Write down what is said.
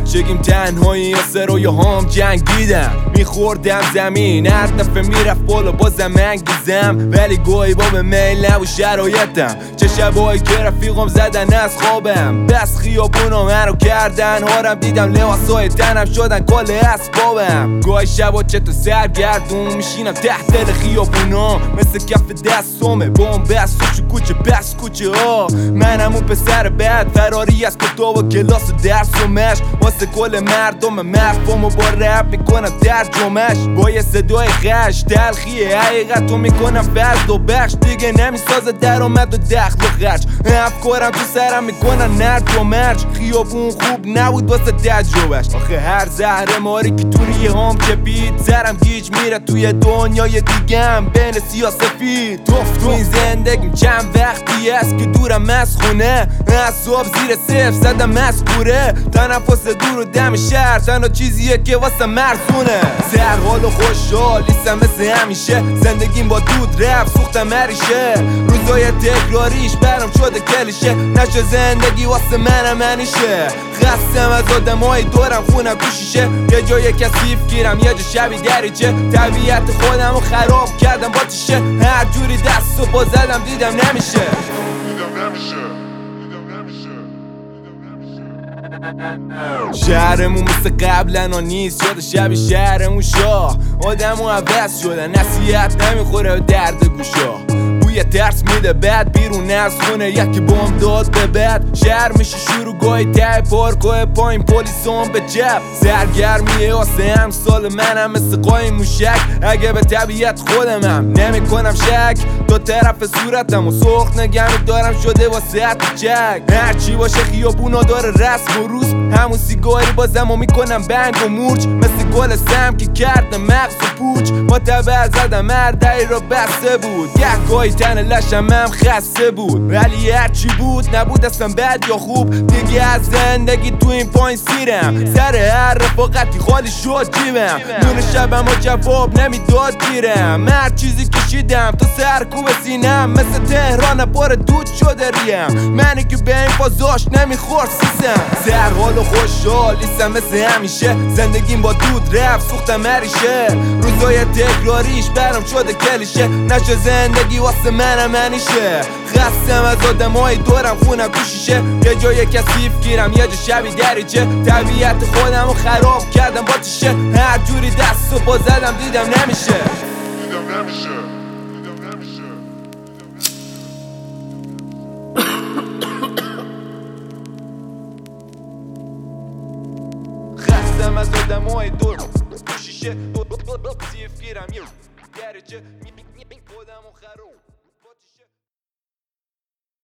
بچگیم تنهایی یا سر یا هم جنگیدم، میخوردم زمین هر دفعه میرفت بالا بازم انگیزم، ولی گاهی با به میل نبود شرایطم. چه شبایی که رفیقم زدن از خوابم، بس خیابونا منو کردن هارم، دیدم لباسای تنم شدن کل اسبابم. گاهی شبا چه تو سرگردون میشینم تحت دل خیابونا، مثل کف دستامه بام بس تو کوچه بس کوچه ها. منم اون پسر بد فراری از کتاب و کلاس و درس و مشق، واسه کل مردم مفهومو با رپ میکنم ترجمهش، با یه صدای خش تلخیه حقیقتو میکنم فرد و بخش، دیگه نمیسازه درآمد و دخل و خرج، افکارم تو سرم میکنن نرد و مرج. خیابون خوب نبود واسه تجربهش، آخه هر زهر ماری که تو ریه هم چپید، سرم گیج میره توی دنیای دیگم بین سیاسفید. تو این زندگیم چند وقتی است که دورم از خونه، اعصاب زیر صفر زدم از کوره، تنفس دور و دم شهر تنها چیزیه که واسه مرزونه. سر حال و خوشحال نیستم مثل همیشه، زندگیم با دود رفت سوختم هریشه، روزای تکراریش برام شده کلیشه، نشه زندگی واسه منم منیشه. خستم از آدمای دورم خونم تو شیشه، یه جای کثیف گیرم یه جا شبیه دریچه، طبیعت خودمو خراب کردم با تیشه، هر جوری دست و پا زدم دیدم نمیشه. شهرمون مثل قبلنا نیست، شده شبیه شهرمون شاه، آدمو عوض شدن، نصیحت نمیخوره به درد گوشا، بوی ترس میده بعد بیرون از خونه یکی بام داد به بعد، شهر میشه شروعگاه ته پارکای پایین پلیسان به جب، سرگرمیه واسه امسال منم مثل قایم موشک، اگه به طبیعت خودمم نمیکنم شک، دو طرف صورتم و سخت نگمی دارم شده واسه حتی چک، هرچی باشه خیابونا داره رسم و روز، همون سیگاری بازم و میکنم بنگ و مورچ، مثل گل سم که کرده مغز و پوچ، با تبر زدم مردهی را بسته بود، گهگاهی تن لشم هم خسته بود، ولی هرچی بود نبود اصلا بد یا خوب، دیگه از زندگی تو این پایین سیرم، سر هر رفاقتی خالی شد جیبم، نون شبم و جواب نمیداد گیرم، هر چیزی کشیدم تو سرکوب سینم، مثل تهران پر دود شده ریم، منی که به این فازاش نمیخور سیسم، سر حال و خوشحال نیستم مثل همیشه، زندگیم با دود رفت سوختم هریشه، روزای تکراریش برام شده کلیشه، نشه زندگی واسه منم منیشه. خستم از آدمای دورم خونم تو شیشه، یه جای کثیف گیرم یه جا شبیه دریچه، طبیعت خودمو خراب کردم با تیشه، هر جوری دست و پا زدم دیدم نمیشه. خستم از آدمای دورم تو شیشه، کثیف گیرم یه دریچه، خودمو خراب